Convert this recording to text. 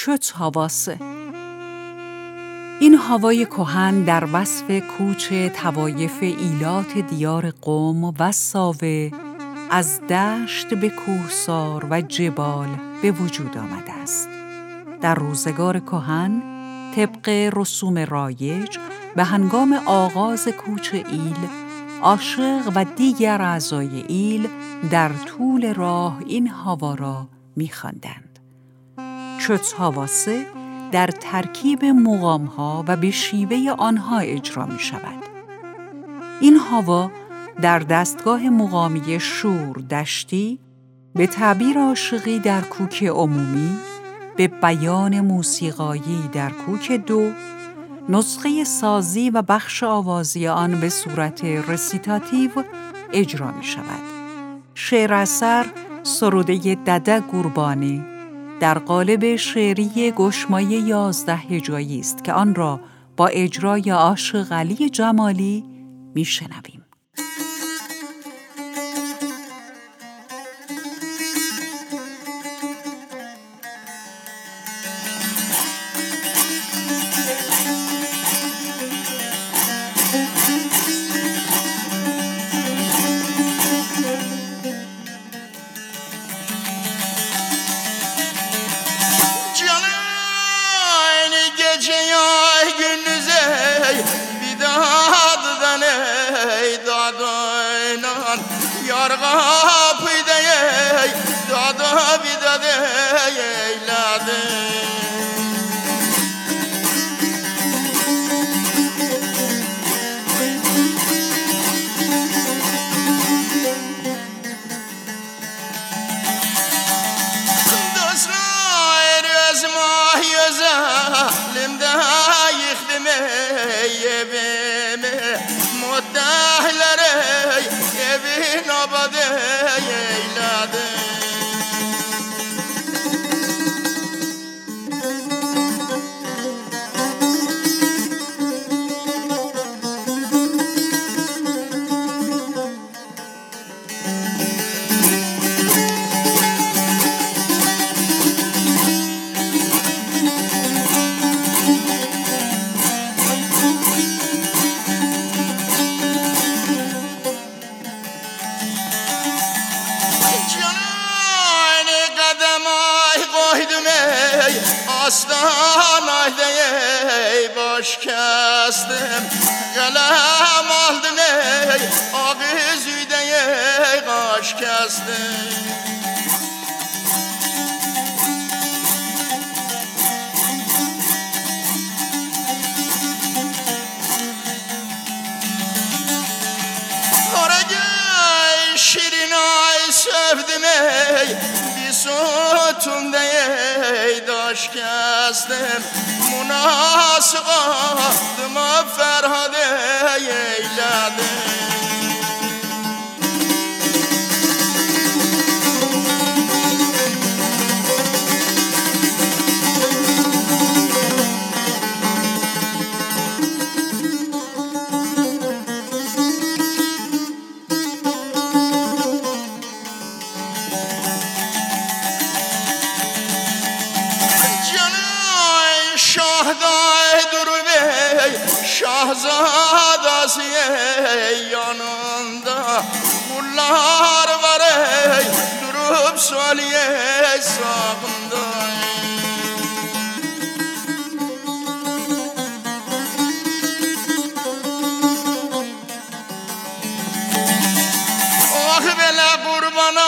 çöç havası. این هوای کهن در وصف کوچ طوایف ایلات دیار قم و ساوه از دشت به کوهسار و جبال به وجود آمده است. در روزگار کهن طبق رسوم رایج به هنگام آغاز کوچ ایل، عاشق و دیگر اعضای ایل در طول راه این هوا را می‌خواندند. چوت هواسه در ترکیب مقام‌ها و به شیوه آنها اجرا می‌شود. این هوا در دستگاه مقامی شور دشتی، به تعبیر عاشقی در کوک عمومی، به بیان موسیقایی در کوک دو، نسخه سازی و بخش آوازی آن به صورت رسیتاتیو اجرا می شود. شعر اثر سروده دده گوربانی در قالب شعری گشمایه 11 هجایی است که آن را با اجرای عاشق علی جمالی می شنویم. Astanayda ey baş kestim, kalem aldım ey ağız üyde ey kaş kestim. Oraya şirin ay sevdim ey, bir sütun ey daş kestim. Münasık adıma Ferhat eyledim. Şahzadası yanında kullar var ey, durup söyleye sağında. Ah bela kurban